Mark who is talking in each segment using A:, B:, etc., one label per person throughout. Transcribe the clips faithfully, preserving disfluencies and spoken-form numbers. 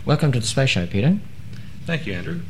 A: Welcome to the Space Show, Peter.
B: Thank you, Andrew.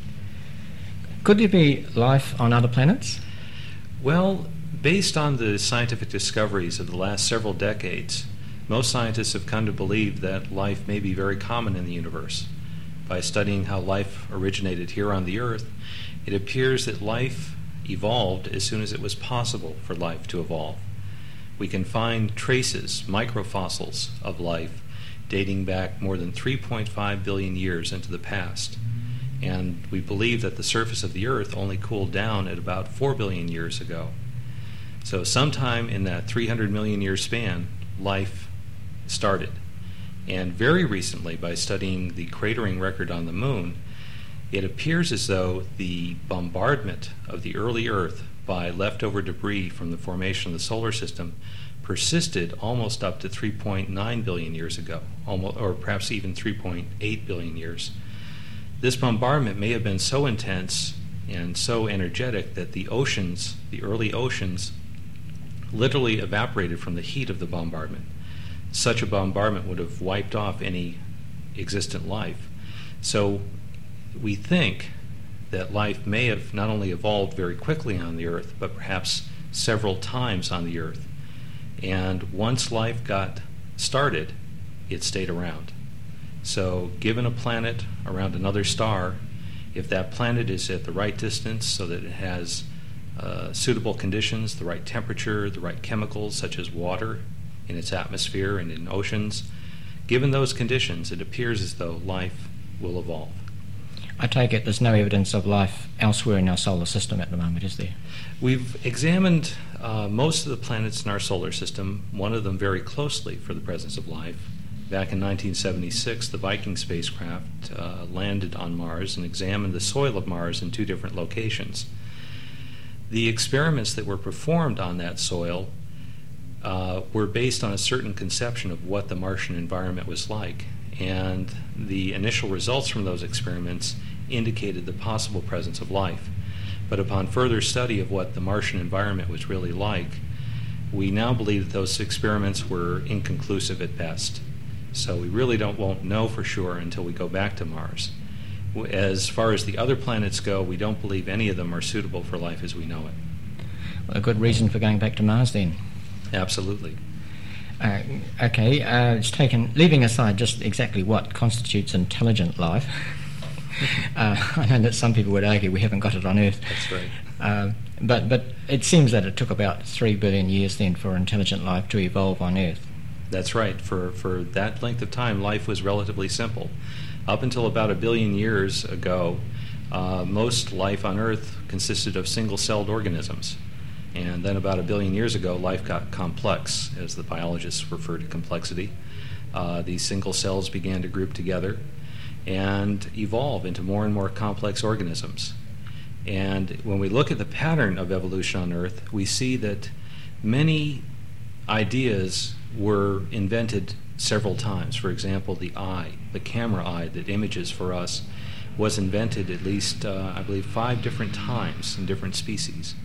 A: Could there be life on other planets?
B: Well, based on the scientific discoveries of the last several decades, most scientists have come to believe that life may be very common in the universe. By studying how life originated here on the Earth, it appears that life evolved as soon as it was possible for life to evolve. We can find traces, microfossils, of life dating back more than three point five billion years into the past. And we believe that the surface of the Earth only cooled down at about four billion years ago. So sometime in that three hundred million year span, life started. And very recently, by studying the cratering record on the Moon, it appears as though the bombardment of the early Earth by leftover debris from the formation of the solar system persisted almost up to three point nine billion years ago, almost, or perhaps even three point eight billion years. This bombardment may have been so intense and so energetic that the oceans, the early oceans, literally evaporated from the heat of the bombardment. Such a bombardment would have wiped off any existent life. So we think that life may have not only evolved very quickly on the Earth, but perhaps several times on the Earth. And once life got started, it stayed around. So given a planet around another star, if that planet is at the right distance so that it has uh, suitable conditions, the right temperature, the right chemicals such as water in its atmosphere and in oceans, given those conditions, it appears as though life will evolve.
A: I take it there's no evidence of life elsewhere in our solar system at the moment, is there?
B: We've examined uh, most of the planets in our solar system, one of them very closely for the presence of life. Back in nineteen seventy-six, the Viking spacecraft uh, landed on Mars and examined the soil of Mars in two different locations. The experiments that were performed on that soil uh, were based on a certain conception of what the Martian environment was like, and the initial results from those experiments indicated the possible presence of life. But upon further study of what the Martian environment was really like, we now believe that those experiments were inconclusive at best. So we really don't won't know for sure until we go back to Mars. As far as the other planets go, we don't believe any of them are suitable for life as we know it.
A: Well, a good reason for going back to Mars then.
B: Absolutely.
A: Uh, okay, uh, it's taken, leaving aside just exactly what constitutes intelligent life, uh, I know that some people would argue we haven't got it on Earth.
B: That's right.
A: Uh, but, but it seems that it took about three billion years then for intelligent life to evolve on Earth.
B: That's right. For, for that length of time, life was relatively simple. Up until about a billion years ago, uh, most life on Earth consisted of single-celled organisms. And then about a billion years ago, life got complex, as the biologists refer to complexity. Uh, these single cells began to group together and evolve into more and more complex organisms. And when we look at the pattern of evolution on Earth, we see that many ideas were invented several times. For example, the eye, the camera eye that images for us, was invented at least, uh, I believe, five different times in different species.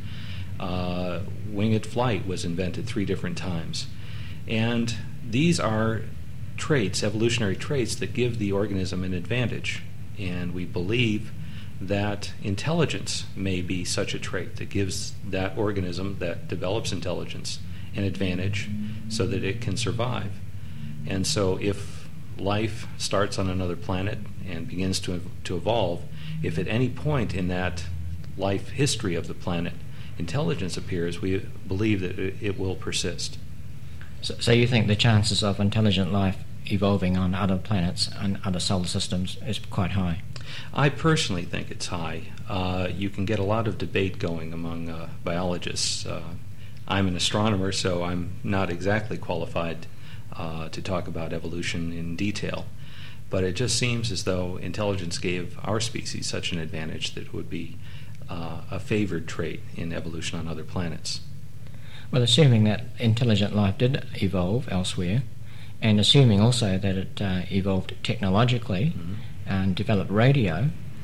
B: Uh, winged flight was invented three different times. And these are traits, evolutionary traits, that give the organism an advantage. And we believe that intelligence may be such a trait that gives that organism that develops intelligence an advantage so that it can survive. And so if life starts on another planet and begins to, to evolve, if at any point in that life history of the planet intelligence appears, we believe that it, it will persist.
A: So, so you think the chances of intelligent life evolving on other planets and other solar systems is quite high?
B: I personally think it's high. Uh, you can get a lot of debate going among uh, biologists. Uh, I'm an astronomer, so I'm not exactly qualified uh, to talk about evolution in detail. But it just seems as though intelligence gave our species such an advantage that it would be uh, a favored trait in evolution on other planets.
A: Well, assuming that intelligent life did evolve elsewhere, and assuming also that it uh, evolved technologically mm-hmm. and developed radio,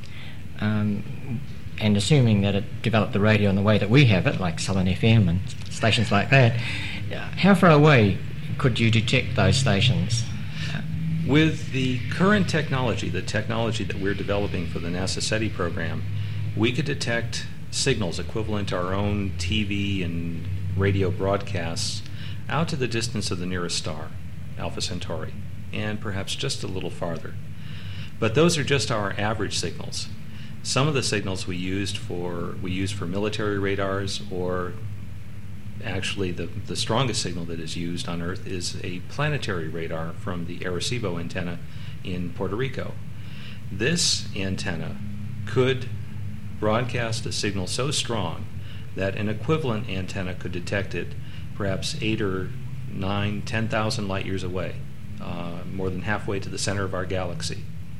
A: um, and assuming that it developed the radio in the way that we have it, like Southern F M and stations like that, how far away could you detect those stations?
B: With the current technology, the technology that we're developing for the NASA SETI program, we could detect signals equivalent to our own T V and radio broadcasts out to the distance of the nearest star, Alpha Centauri, and perhaps just a little farther. But those are just our average signals. Some of the signals we used for we use for military radars, or actually the, the strongest signal that is used on Earth is a planetary radar from the Arecibo antenna in Puerto Rico. This antenna could broadcast a signal so strong that an equivalent antenna could detect it perhaps eight or nine, ten thousand light years away, uh, more than halfway to the center of our galaxy.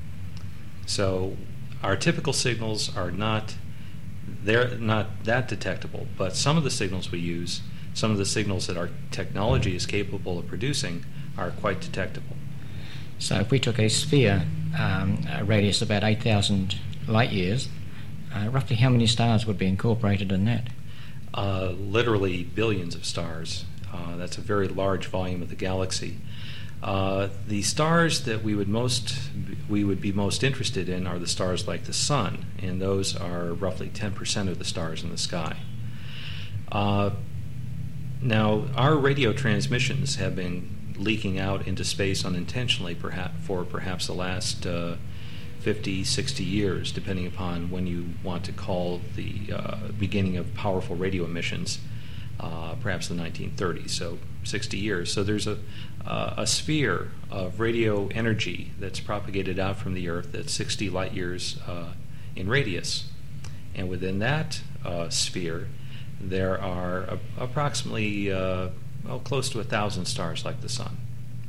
B: So our typical signals are not they're not that detectable, but some of the signals we use, some of the signals that our technology is capable of producing, are quite detectable.
A: So if we took a sphere, um, a radius about eight thousand light years, uh, roughly how many stars would be incorporated in that?
B: Uh, literally billions of stars. Uh, that's a very large volume of the galaxy. Uh, the stars that we would most we would be most interested in are the stars like the Sun, and those are roughly ten percent of the stars in the sky. Uh, now, our radio transmissions have been leaking out into space unintentionally perhaps, for perhaps the last uh, fifty, sixty years, depending upon when you want to call the uh, beginning of powerful radio emissions, uh, perhaps the nineteen thirties, so sixty years. So there's a, uh, a sphere of radio energy that's propagated out from the Earth that's sixty light years uh, in radius. And within that uh, sphere, there are a, approximately uh, well, close to a thousand stars like the Sun.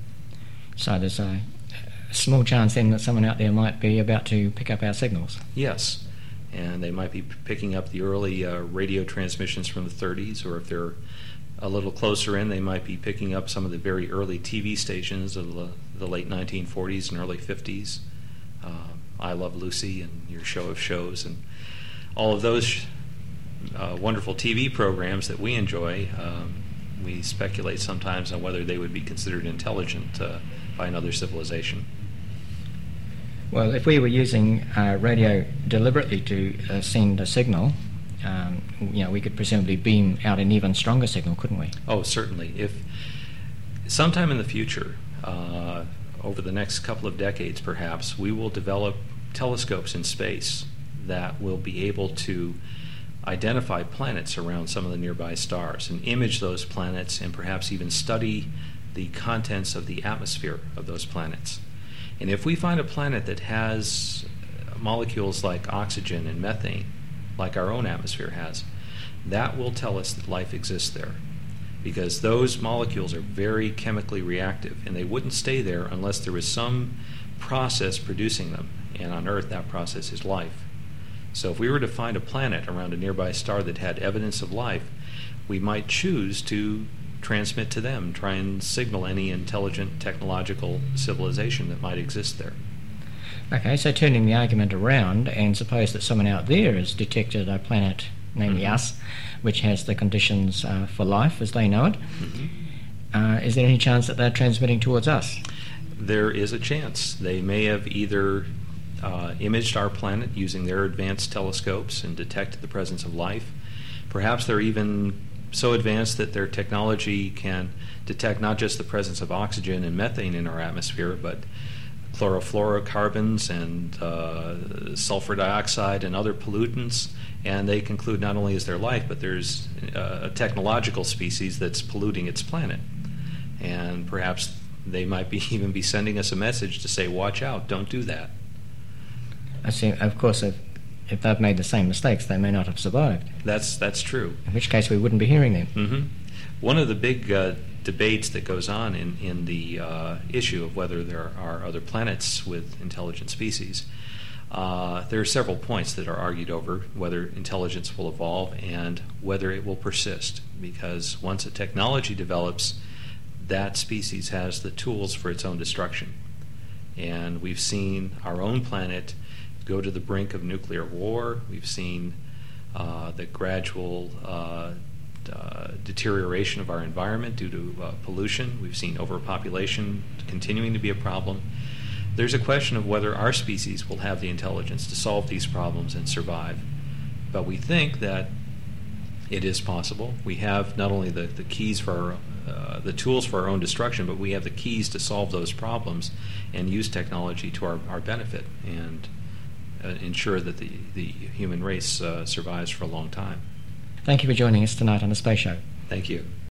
A: So there's a small chance then that someone out there might be about to pick up our signals.
B: Yes, and they might be p- picking up the early uh, radio transmissions from the thirties, or if they're a little closer in, they might be picking up some of the very early T V stations of the, the late nineteen forties and early fifties. Uh, I Love Lucy and Your Show of Shows and all of those uh, wonderful T V programs that we enjoy. Um, we speculate sometimes on whether they would be considered intelligent uh, by another civilization.
A: Well, if we were using uh, radio deliberately to uh, send a signal, um, you know, we could presumably beam out an even stronger signal, couldn't we?
B: Oh, certainly. If sometime in the future, uh, over the next couple of decades perhaps, we will develop telescopes in space that will be able to identify planets around some of the nearby stars and image those planets and perhaps even study the contents of the atmosphere of those planets. And if we find a planet that has molecules like oxygen and methane, like our own atmosphere has, that will tell us that life exists there, because those molecules are very chemically reactive, and they wouldn't stay there unless there was some process producing them, and on Earth that process is life. So if we were to find a planet around a nearby star that had evidence of life, we might choose to transmit to them, try and signal any intelligent technological civilization that might exist there.
A: Okay, so turning the argument around, and suppose that someone out there has detected a planet, namely
B: mm-hmm.
A: us, which has the conditions uh, for life as they know it.
B: Mm-hmm.
A: Uh, is there any chance that they're transmitting towards us?
B: There is a chance. They may have either uh, imaged our planet using their advanced telescopes and detected the presence of life. Perhaps they're even so advanced that their technology can detect not just the presence of oxygen and methane in our atmosphere, but chlorofluorocarbons and uh, sulfur dioxide and other pollutants, and they conclude not only is there life, but there's uh, a technological species that's polluting its planet. And perhaps they might be even be sending us a message to say, watch out, don't do that.
A: I see. Of course, if, if they've made the same mistakes, they may not have survived.
B: That's that's true.
A: In which case we wouldn't be hearing them.
B: Mm-hmm. One of the big uh, debates that goes on in, in the uh, issue of whether there are other planets with intelligent species, uh, there are several points that are argued over whether intelligence will evolve and whether it will persist. Because once a technology develops, that species has the tools for its own destruction. And we've seen our own planet go to the brink of nuclear war. We've seen uh, the gradual uh, uh, deterioration of our environment due to uh, pollution. We've seen overpopulation continuing to be a problem. there's a question of whether our species will have the intelligence to solve these problems and survive. But we think that it is possible. We have not only the, the keys for our, uh, the tools for our own destruction, but we have the keys to solve those problems and use technology to our, our benefit and uh, ensure that the, the human race uh, survives for a long time.
A: Thank you for joining us tonight on The Space Show.
B: Thank you.